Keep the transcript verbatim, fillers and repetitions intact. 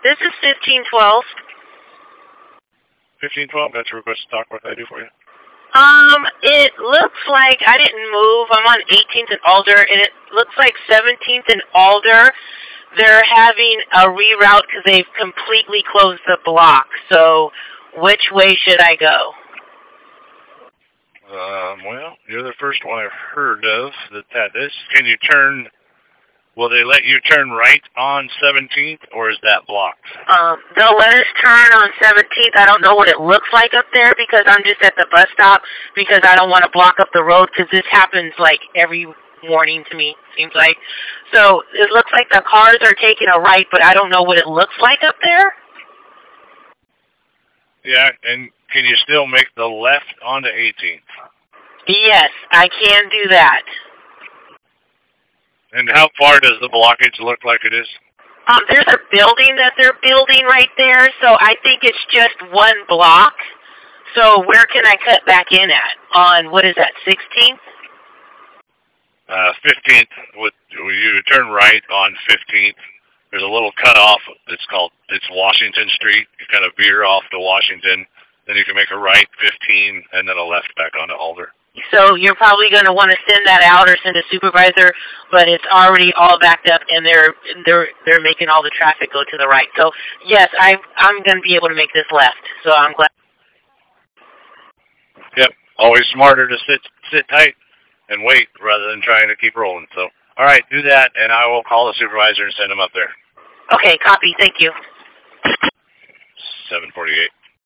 This is fifteen twelve. fifteen twelve, that's your request to talk. What can I do for you? Um, it looks like I didn't move. I'm on eighteenth and Alder, and it looks like seventeenth and Alder. They're having a reroute because they've completely closed the block. So, which way should I go? Um, well, you're the first one I've heard of that that is. Can you turn? Will they let you turn right on seventeenth, or is that blocked? Um, they'll let us turn on seventeenth. I don't know what it looks like up there because I'm just at the bus stop because I don't want to block up the road because this happens like every morning to me, seems like. So it looks like the cars are taking a right, but I don't know what it looks like up there. Yeah, and can you still make the left onto eighteenth? Yes, I can do that. And how far does the blockage look like it is? Um, there's a building that they're building right there, so I think it's just one block. So where can I cut back in at? On, what is that, sixteenth? Uh, fifteenth, with, you turn right on fifteenth. There's a little cutoff. It's called, it's Washington Street. You kind of veer off to Washington. Then you can make a right, fifteen, and then a left back onto Alder. So you're probably going to want to send that out or send a supervisor, but it's already all backed up, and they're they're they're making all the traffic go to the right. So yes, I I'm going to be able to make this left. So I'm glad. Yep, always smarter to sit sit tight and wait rather than trying to keep rolling. So all right, do that, and I will call the supervisor and send him up there. Okay, copy. Thank you. seven forty-eight.